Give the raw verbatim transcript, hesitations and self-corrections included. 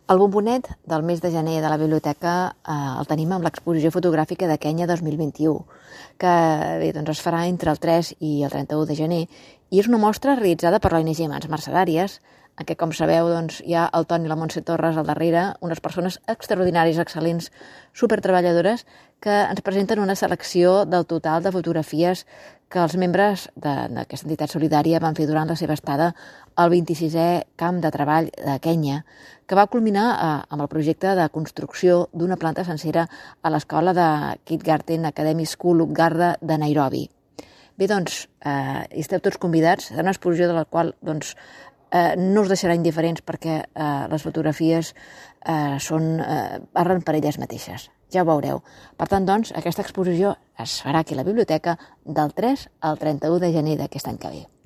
El bombonet del mes de gener de la biblioteca eh, el tenim amb l'exposició fotogràfica de Kenya dos mil vint-i-u, que bé, doncs es farà entre el tres i el trenta-u de gener, i és una mostra realitzada per l'O N G Mans Mercedàries, en què, com sabeu, doncs, hi ha el Toni i la Montse Torres al darrere, unes persones extraordinàries, excel·lents, supertreballadores, que ens presenten una selecció del total de fotografies que els membres d'aquesta entitat solidària van fer durant la seva estada al vint-i-sisè Camp de Treball de Kenya, que va culminar eh, amb el projecte de construcció d'una planta sencera a l'escola de Kindergarten Academy School Uganda de Nairobi. Bé, doncs, eh, esteu tots convidats a una exposició de la qual doncs, eh, no us deixarà indiferents perquè eh, les fotografies eh, són, eh, parlen per elles mateixes. Ja ho veureu. Per tant, doncs, aquesta exposició es farà aquí a la biblioteca del tres al trenta-u de gener d'aquest any que ve.